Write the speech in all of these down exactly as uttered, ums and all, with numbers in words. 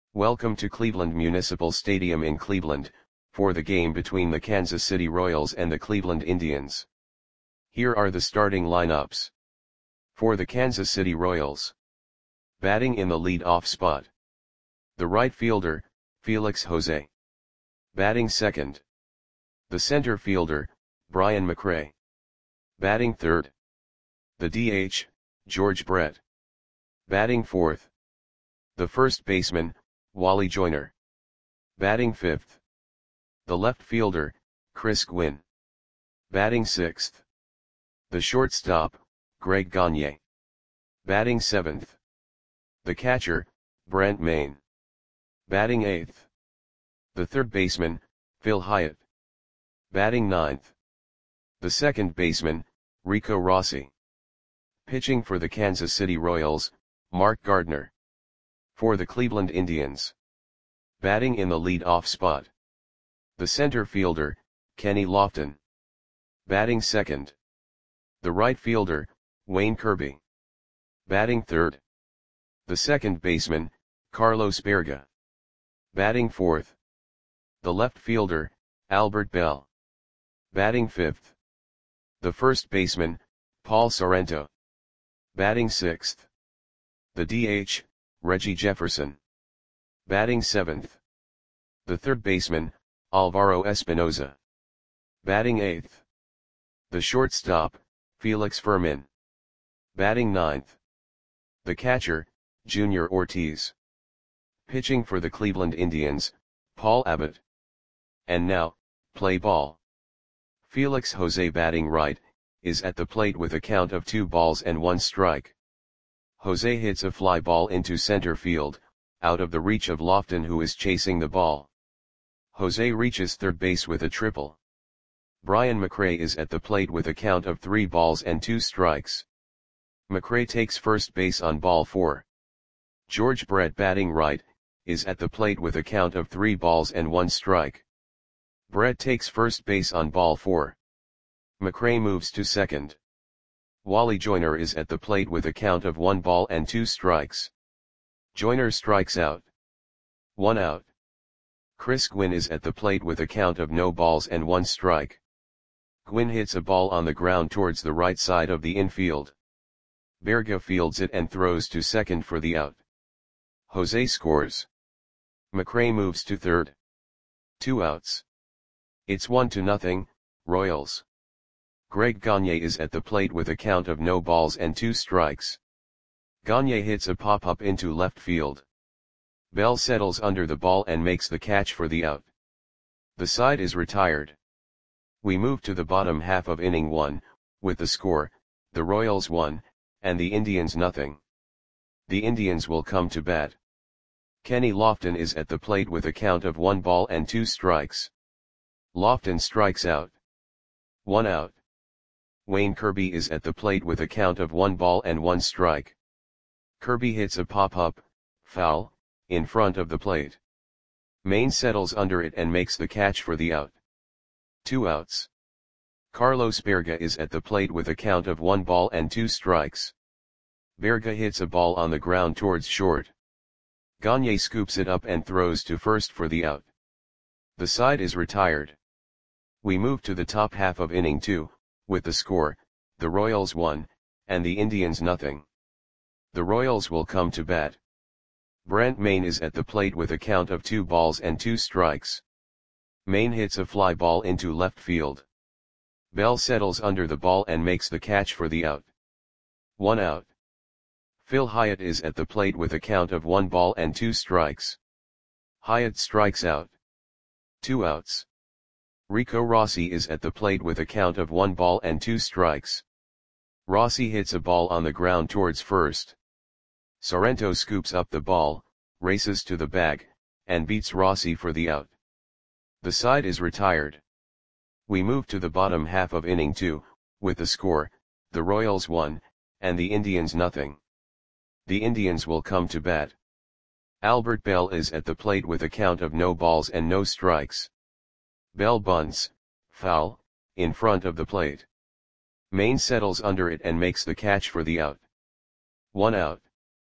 Welcome to Cleveland Municipal Stadium in Cleveland, for the game between the Kansas City Royals and the Cleveland Indians. Here are the starting lineups. For the Kansas City Royals. Batting in the lead-off spot. The right fielder, Felix Jose. Batting second. The center fielder, Brian McRae. Batting third. The D H, George Brett. Batting fourth. The first baseman, Wally Joyner. Batting fifth. The left fielder, Chris Gwynn. Batting sixth. The shortstop, Greg Gagne. Batting seventh. The catcher, Brent Mayne. Batting eighth. The third baseman, Phil Hyatt. Batting ninth. The second baseman, Rico Rossi. Pitching for the Kansas City Royals, Mark Gardner. For the Cleveland Indians. Batting in the lead-off spot. The center fielder, Kenny Lofton. Batting second. The right fielder, Wayne Kirby. Batting third. The second baseman, Carlos Berga. Batting fourth. The left fielder, Albert Bell. Batting fifth. The first baseman, Paul Sorrento. Batting sixth. The D H, Reggie Jefferson. Batting seventh. The third baseman, Alvaro Espinoza. Batting eighth. The shortstop, Felix Fermin. Batting ninth. The catcher, Junior Ortiz. Pitching for the Cleveland Indians, Paul Abbott. And now, play ball. Felix Jose batting right, is at the plate with a count of two balls and one strike. Jose hits a fly ball into center field, out of the reach of Lofton who is chasing the ball. Jose reaches third base with a triple. Brian McRae is at the plate with a count of three balls and two strikes. McRae takes first base on ball four. George Brett batting right, is at the plate with a count of three balls and one strike. Brett takes first base on ball four. McRae moves to second. Wally Joyner is at the plate with a count of one ball and two strikes. Joyner strikes out. One out. Chris Gwynn is at the plate with a count of no balls and one strike. Gwynn hits a ball on the ground towards the right side of the infield. Berga fields it and throws to second for the out. Jose scores. McRae moves to third. Two outs. It's one to nothing, Royals. Greg Gagne is at the plate with a count of no balls and two strikes. Gagne hits a pop-up into left field. Bell settles under the ball and makes the catch for the out. The side is retired. We move to the bottom half of inning one, with the score, the Royals one, and the Indians nothing. The Indians will come to bat. Kenny Lofton is at the plate with a count of one ball and two strikes. Lofton strikes out. One out. Wayne Kirby is at the plate with a count of one ball and one strike. Kirby hits a pop-up, foul, in front of the plate. Mayne settles under it and makes the catch for the out. Two outs. Carlos Berga is at the plate with a count of one ball and two strikes. Berga hits a ball on the ground towards short. Gagne scoops it up and throws to first for the out. The side is retired. We move to the top half of inning two, with the score, the Royals one, and the Indians nothing. The Royals will come to bat. Brent Mayne is at the plate with a count of two balls and two strikes. Mayne hits a fly ball into left field. Bell settles under the ball and makes the catch for the out. One out. Phil Hyatt is at the plate with a count of one ball and two strikes. Hyatt strikes out. Two outs. Rico Rossi is at the plate with a count of one ball and two strikes. Rossi hits a ball on the ground towards first. Sorrento scoops up the ball, races to the bag, and beats Rossi for the out. The side is retired. We move to the bottom half of inning two, with the score, the Royals one, and the Indians nothing. The Indians will come to bat. Albert Bell is at the plate with a count of no balls and no strikes. Bell bunts, foul, in front of the plate. Mayne settles under it and makes the catch for the out. One out.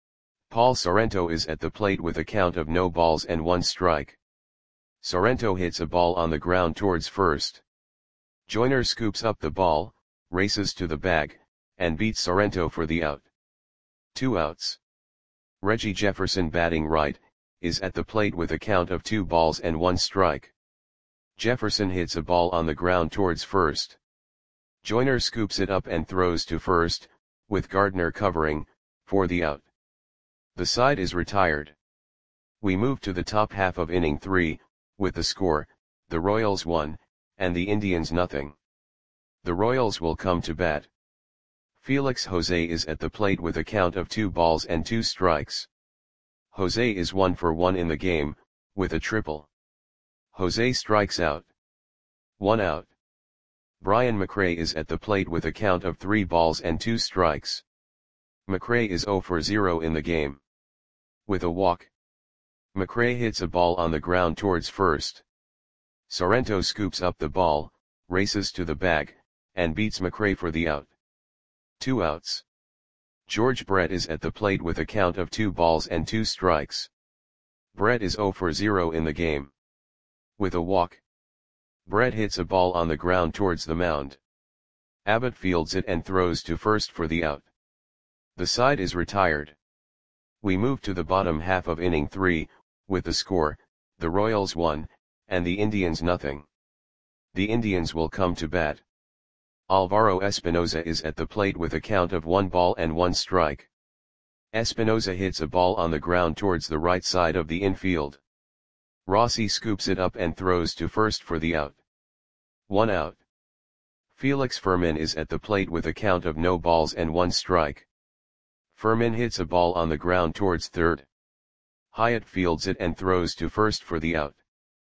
Paul Sorrento is at the plate with a count of no balls and one strike. Sorrento hits a ball on the ground towards first. Joyner scoops up the ball, races to the bag, and beats Sorrento for the out. Two outs. Reggie Jefferson, batting right, is at the plate with a count of two balls and one strike. Jefferson hits a ball on the ground towards first. Joyner scoops it up and throws to first, with Gardner covering, for the out. The side is retired. We move to the top half of inning three, with the score, the Royals one, and the Indians nothing. The Royals will come to bat. Felix Jose is at the plate with a count of two balls and two strikes. Jose is one for one in the game, with a triple. Jose strikes out. One out. Brian McRae is at the plate with a count of three balls and two strikes. McRae is zero for zero in the game. With a walk. McRae hits a ball on the ground towards first. Sorrento scoops up the ball, races to the bag, and beats McRae for the out. Two outs. George Brett is at the plate with a count of two balls and two strikes. Brett is zero for zero in the game. With a walk. Brett hits a ball on the ground towards the mound. Abbott fields it and throws to first for the out. The side is retired. We move to the bottom half of inning three, with the score, the Royals one, and the Indians nothing. The Indians will come to bat. Alvaro Espinoza is at the plate with a count of one ball and one strike. Espinoza hits a ball on the ground towards the right side of the infield. Rossi scoops it up and throws to first for the out. One out. Felix Fermin is at the plate with a count of no balls and one strike. Fermin hits a ball on the ground towards third. Hyatt fields it and throws to first for the out.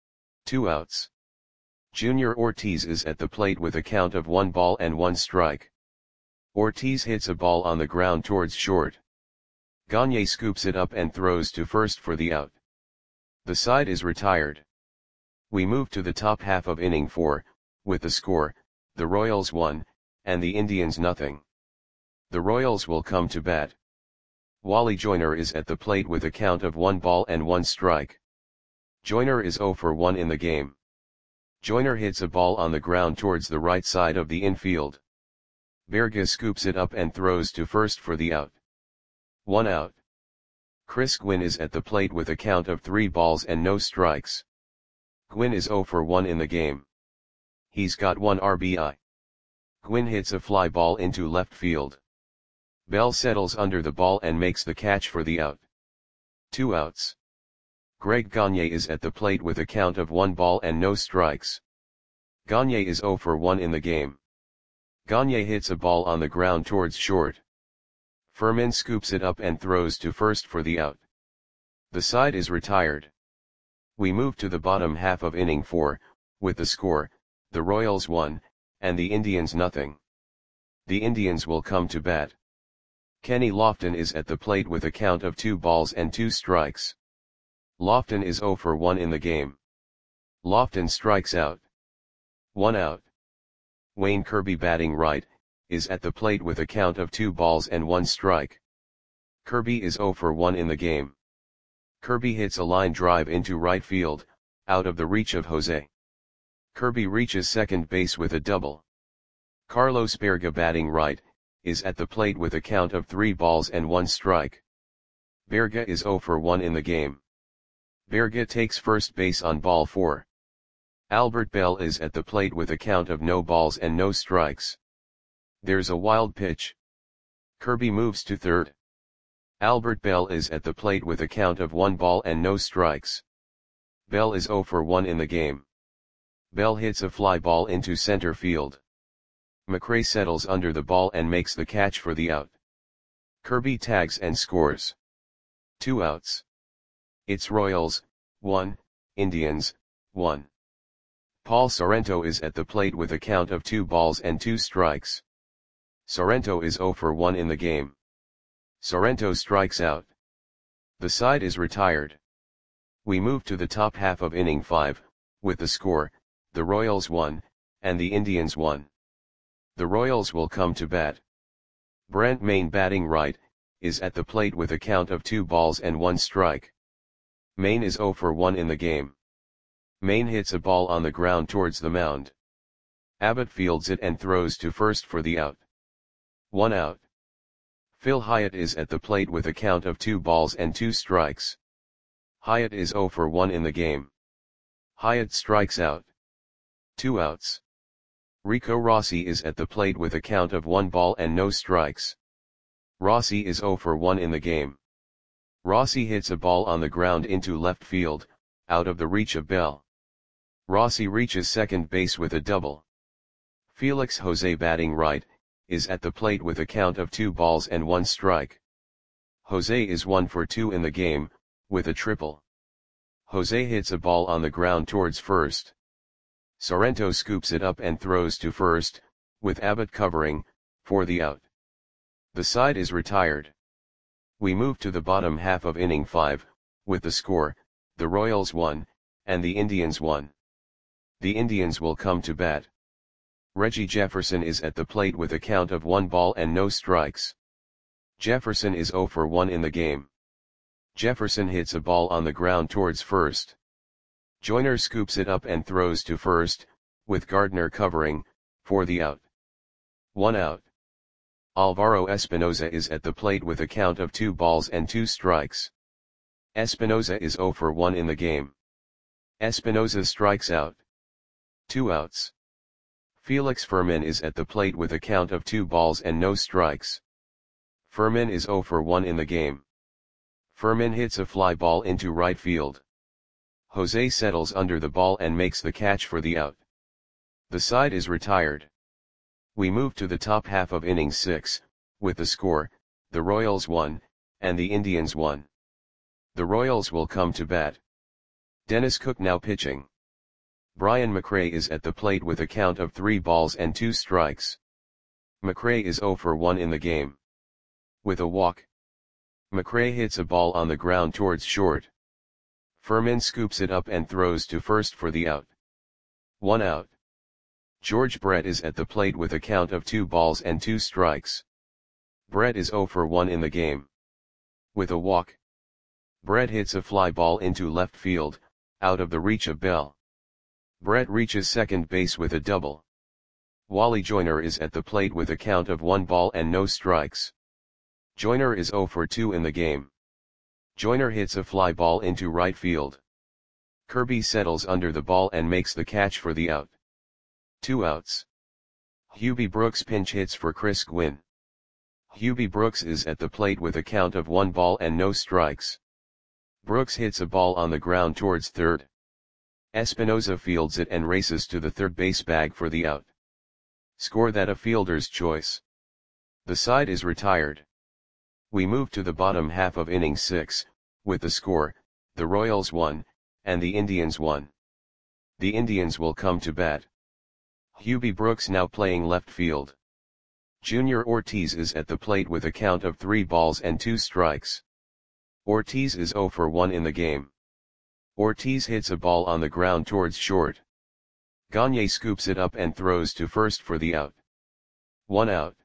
Two outs. Junior Ortiz is at the plate with a count of one ball and one strike. Ortiz hits a ball on the ground towards short. Gagne scoops it up and throws to first for the out. The side is retired. We move to the top half of inning four, with the score, the Royals one, and the Indians nothing. The Royals will come to bat. Wally Joyner is at the plate with a count of one ball and one strike. Joyner is zero for one in the game. Joyner hits a ball on the ground towards the right side of the infield. Berga scoops it up and throws to first for the out. One out. Chris Gwynn is at the plate with a count of three balls and no strikes. Gwynn is zero for one in the game. He's got one R B I. Gwynn hits a fly ball into left field. Bell settles under the ball and makes the catch for the out. Two outs. Greg Gagne is at the plate with a count of one ball and no strikes. Gagne is zero for one in the game. Gagne hits a ball on the ground towards short. Fermin scoops it up and throws to first for the out. The side is retired. We move to the bottom half of inning four, with the score, the Royals one, and the Indians nothing. The Indians will come to bat. Kenny Lofton is at the plate with a count of two balls and two strikes. Lofton is zero for one in the game. Lofton strikes out. One out. Wayne Kirby, batting right, is at the plate with a count of two balls and one strike. Kirby is zero for one in the game. Kirby hits a line drive into right field, out of the reach of Jose. Kirby reaches second base with a double. Carlos Berga, batting right, is at the plate with a count of three balls and one strike. Berga is zero for one in the game. Berga takes first base on ball four. Albert Bell is at the plate with a count of no balls and no strikes. There's a wild pitch. Kirby moves to third. Albert Bell is at the plate with a count of one ball and no strikes. Bell is zero for one in the game. Bell hits a fly ball into center field. McRae settles under the ball and makes the catch for the out. Kirby tags and scores. Two outs. It's Royals, one, Indians, one. Paul Sorrento is at the plate with a count of two balls and two strikes. Sorrento is zero for one in the game. Sorrento strikes out. The side is retired. We move to the top half of inning five, with the score, the Royals one, and the Indians one. The Royals will come to bat. Brent Main, batting right, is at the plate with a count of two balls and one strike. Main is zero for one in the game. Main hits a ball on the ground towards the mound. Abbott fields it and throws to first for the out. One out. Phil Hyatt is at the plate with a count of two balls and two strikes. Hyatt is zero for one in the game. Hyatt strikes out. Two outs. Rico Rossi is at the plate with a count of one ball and no strikes. Rossi is zero for one in the game. Rossi hits a ball on the ground into left field, out of the reach of Bell. Rossi reaches second base with a double. Felix Jose, batting right, is at the plate with a count of two balls and one strike. Jose is one for two in the game, with a triple. Jose hits a ball on the ground towards first. Sorrento scoops it up and throws to first, with Abbott covering, for the out. The side is retired. We move to the bottom half of inning five, with the score, the Royals won, and the Indians won. The Indians will come to bat. Reggie Jefferson is at the plate with a count of one ball and no strikes. Jefferson is zero for one in the game. Jefferson hits a ball on the ground towards first. Joyner scoops it up and throws to first, with Gardner covering, for the out. One out. Alvaro Espinoza is at the plate with a count of two balls and two strikes. Espinoza is zero for one in the game. Espinoza strikes out. Two outs. Felix Fermin is at the plate with a count of two balls and no strikes. Fermin is zero for one in the game. Fermin hits a fly ball into right field. Jose settles under the ball and makes the catch for the out. The side is retired. We move to the top half of inning six, with the score, the Royals won, and the Indians won. The Royals will come to bat. Dennis Cook now pitching. Brian McRae is at the plate with a count of three balls and two strikes. McRae is zero for one in the game. With a walk. McRae hits a ball on the ground towards short. Fermin scoops it up and throws to first for the out. One out. George Brett is at the plate with a count of two balls and two strikes. Brett is zero for one in the game. With a walk. Brett hits a fly ball into left field, out of the reach of Bell. Brett reaches second base with a double. Wally Joyner is at the plate with a count of one ball and no strikes. Joyner is zero for two in the game. Joyner hits a fly ball into right field. Kirby settles under the ball and makes the catch for the out. Two outs. Hubie Brooks pinch hits for Chris Gwynn. Hubie Brooks is at the plate with a count of one ball and no strikes. Brooks hits a ball on the ground towards third. Espinoza fields it and races to the third base bag for the out. Score that a fielder's choice. The side is retired. We move to the bottom half of inning six, with the score, the Royals won, and the Indians won. The Indians will come to bat. Hubie Brooks now playing left field. Junior Ortiz is at the plate with a count of three balls and two strikes. Ortiz is zero for one in the game. Ortiz hits a ball on the ground towards short. Gagne scoops it up and throws to first for the out. One out.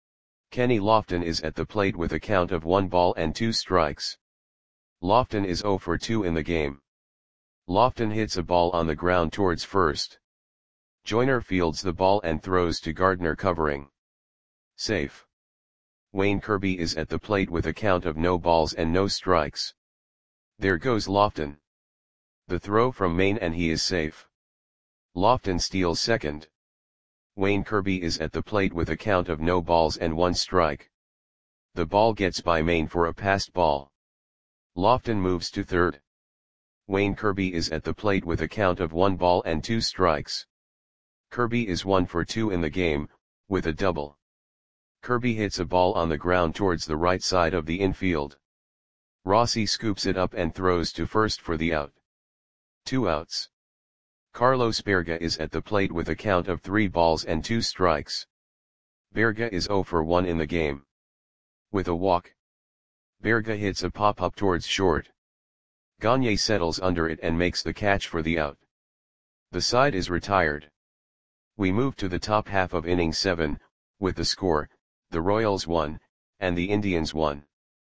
Kenny Lofton is at the plate with a count of one ball and two strikes. Lofton is zero for two in the game. Lofton hits a ball on the ground towards first. Joyner fields the ball and throws to Gardner covering. Safe. Wayne Kirby is at the plate with a count of no balls and no strikes. There goes Lofton. The throw from Maine and he is safe. Lofton steals second. Wayne Kirby is at the plate with a count of no balls and one strike. The ball gets by Maine for a passed ball. Lofton moves to third. Wayne Kirby is at the plate with a count of one ball and two strikes. Kirby is one for two in the game, with a double. Kirby hits a ball on the ground towards the right side of the infield. Rossi scoops it up and throws to first for the out. Two outs. Carlos Berga is at the plate with a count of three balls and two strikes. Berga is zero for one in the game. With a walk. Berga hits a pop-up towards short. Gagne settles under it and makes the catch for the out. The side is retired. We move to the top half of inning seven, with the score, the Royals won, and the Indians won.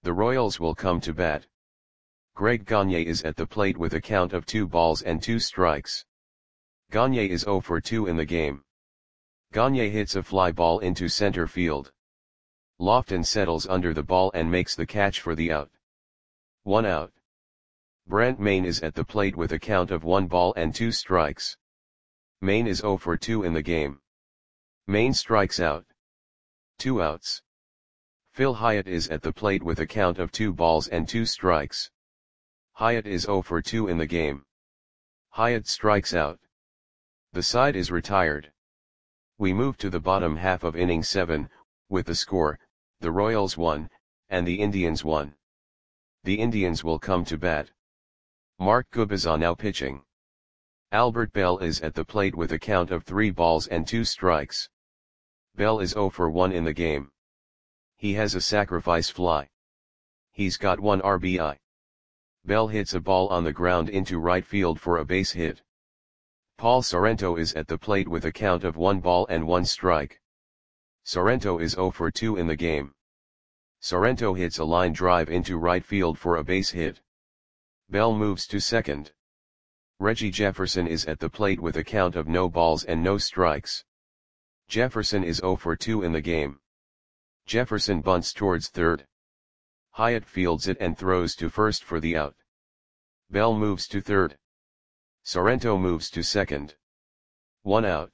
The Royals will come to bat. Greg Gagne is at the plate with a count of two balls and two strikes. Gagne is zero for two in the game. Gagne hits a fly ball into center field. Lofton settles under the ball and makes the catch for the out. One out. Brent Mayne is at the plate with a count of one ball and two strikes. Mayne is zero for two in the game. Mayne strikes out. Two outs. Phil Hyatt is at the plate with a count of two balls and two strikes. Hyatt is zero for two in the game. Hyatt strikes out. The side is retired. We move to the bottom half of inning seven, with the score, the Royals won, and the Indians won. The Indians will come to bat. Mark Gubicza now pitching. Albert Belle is at the plate with a count of three balls and two strikes. Belle is zero for one in the game. He has a sacrifice fly. He's got one R B I. Belle hits a ball on the ground into right field for a base hit. Paul Sorrento is at the plate with a count of one ball and one strike. Sorrento is zero for two in the game. Sorrento hits a line drive into right field for a base hit. Belle moves to second. Reggie Jefferson is at the plate with a count of no balls and no strikes. Jefferson is zero for two in the game. Jefferson bunts towards third. Hyatt fields it and throws to first for the out. Belle moves to third. Sorrento moves to second. One out.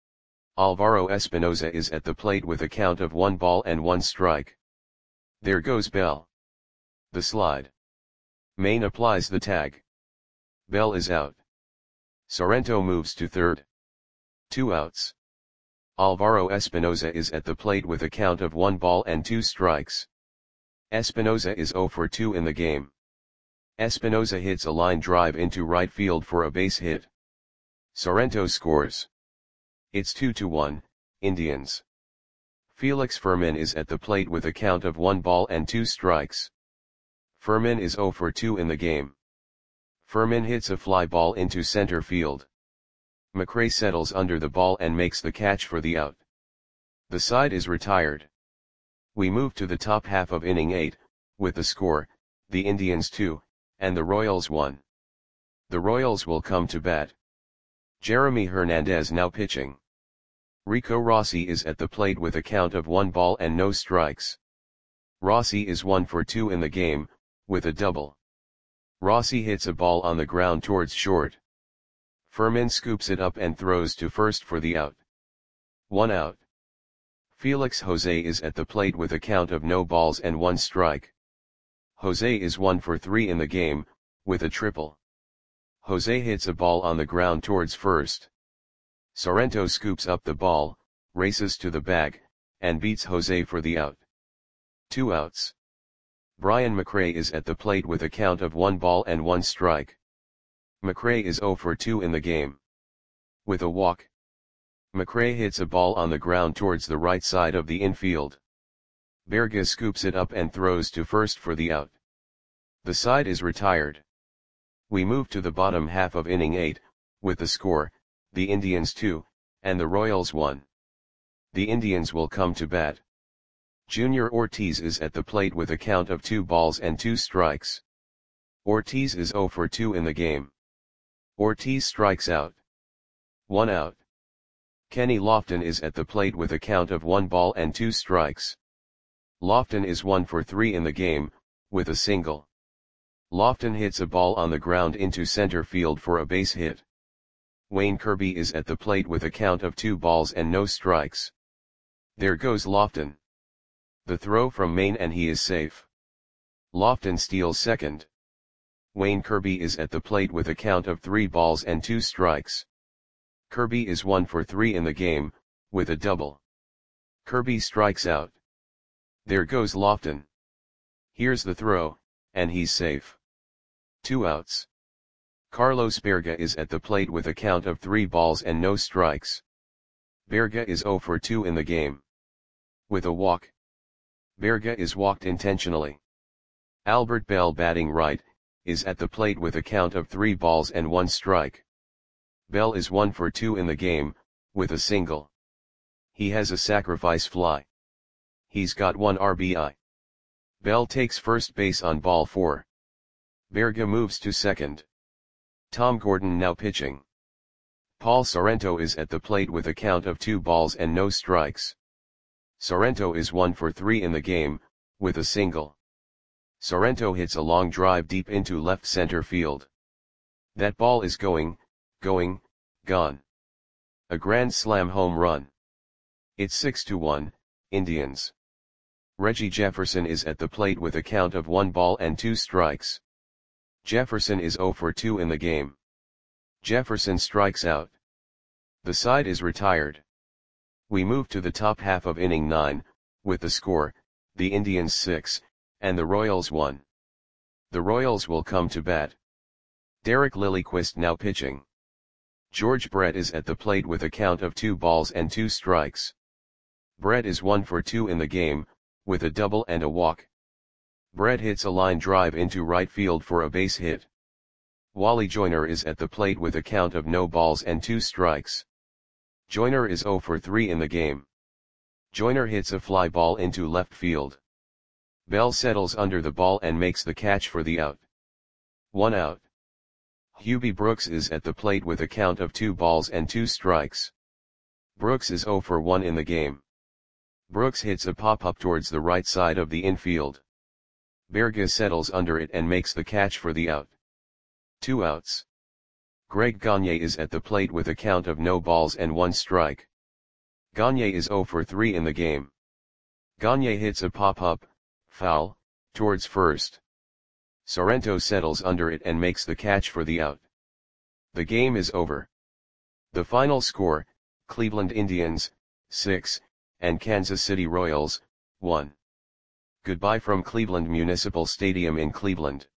Alvaro Espinoza is at the plate with a count of one ball and one strike. There goes Belle. The slide. Mayne applies the tag. Belle is out. Sorrento moves to third. Two outs. Alvaro Espinoza is at the plate with a count of one ball and two strikes. Espinoza is zero for two in the game. Espinoza hits a line drive into right field for a base hit. Sorrento scores. It's two to one, Indians. Felix Fermin is at the plate with a count of one ball and two strikes. Fermin is zero for two in the game. Fermin hits a fly ball into center field. McRae settles under the ball and makes the catch for the out. The side is retired. We move to the top half of inning eight, with the score, the Indians two, and the Royals one. The Royals will come to bat. Jeremy Hernandez now pitching. Rico Rossi is at the plate with a count of one ball and no strikes. Rossi is one for two in the game, with a double. Rossi hits a ball on the ground towards short. Fermin scoops it up and throws to first for the out. One out. Felix Jose is at the plate with a count of no balls and one strike. Jose is one for three in the game, with a triple. Jose hits a ball on the ground towards first. Sorrento scoops up the ball, races to the bag, and beats Jose for the out. Two outs. Brian McRae is at the plate with a count of one ball and one strike. McRae is zero for two in the game. With a walk. McRae hits a ball on the ground towards the right side of the infield. Berga scoops it up and throws to first for the out. The side is retired. We move to the bottom half of inning eight, with the score, the Indians two, and the Royals one. The Indians will come to bat. Junior Ortiz is at the plate with a count of two balls and two strikes. Ortiz is zero for two in the game. Ortiz strikes out. One out. Kenny Lofton is at the plate with a count of one ball and two strikes. Lofton is one for three in the game, with a single. Lofton hits a ball on the ground into center field for a base hit. Wayne Kirby is at the plate with a count of two balls and no strikes. There goes Lofton. The throw from Mayne and he is safe. Lofton steals second. Wayne Kirby is at the plate with a count of three balls and two strikes. Kirby is one for three in the game, with a double. Kirby strikes out. There goes Lofton. Here's the throw, and he's safe. Two outs. Carlos Berga is at the plate with a count of three balls and no strikes. Berga is zero for two in the game. With a walk. Berga is walked intentionally. Albert Belle batting right, is at the plate with a count of three balls and one strike. Belle is one for two in the game, with a single. He has a sacrifice fly. He's got one R B I. Bell takes first base on ball four. Berga moves to second. Tom Gordon now pitching. Paul Sorrento is at the plate with a count of two balls and no strikes. Sorrento is one for three in the game, with a single. Sorrento hits a long drive deep into left center field. That ball is going, going, gone. A grand slam home run. It's six to one, Indians. Reggie Jefferson is at the plate with a count of one ball and two strikes. Jefferson is zero for two in the game. Jefferson strikes out. The side is retired. We move to the top half of inning nine, with the score, the Indians six, and the Royals one. The Royals will come to bat. Derek Lilliquist now pitching. George Brett is at the plate with a count of two balls and two strikes. Brett is one for two in the game, with a double and a walk. Brett hits a line drive into right field for a base hit. Wally Joyner is at the plate with a count of no balls and two strikes. Joyner is zero for three in the game. Joyner hits a fly ball into left field. Bell settles under the ball and makes the catch for the out. One out. Hubie Brooks is at the plate with a count of two balls and two strikes. Brooks is zero for one in the game. Brooks hits a pop-up towards the right side of the infield. Berga settles under it and makes the catch for the out. Two outs. Greg Gagne is at the plate with a count of no balls and one strike. Gagne is zero for three in the game. Gagne hits a pop-up, foul, towards first. Sorrento settles under it and makes the catch for the out. The game is over. The final score, Cleveland Indians, six, and Kansas City Royals, one. Goodbye from Cleveland Municipal Stadium in Cleveland.